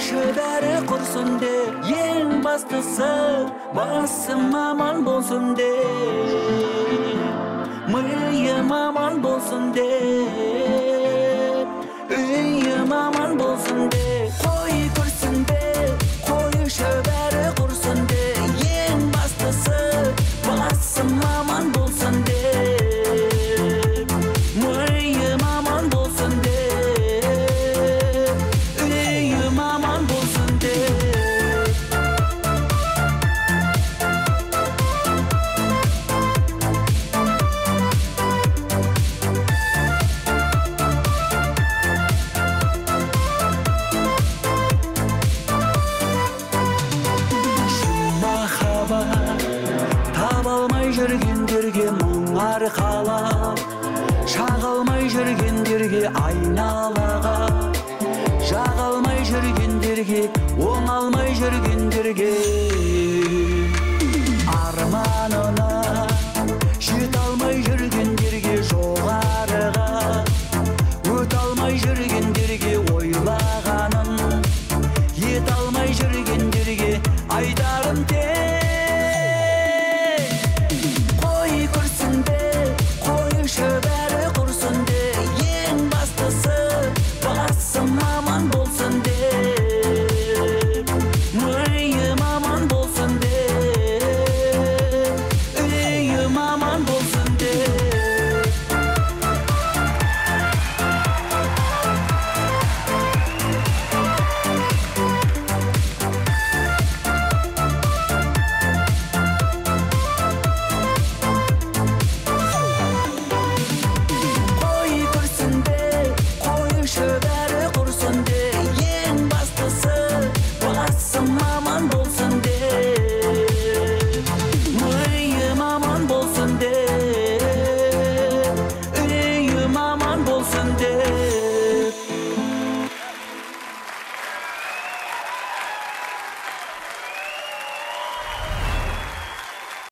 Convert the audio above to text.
Қойшы бәрі құрсын де, ең бастысы басым аман болсын де, миым аман болсын де, үйім аман болсын де. Қой көрсін де, қойшы бәрі құрсын де, ең бастысы басым аман болсын де, миым аман болсын де, үйім аман болсын де. Жүргендерге мұң арқалап, шағылмай жүргендерге айналып,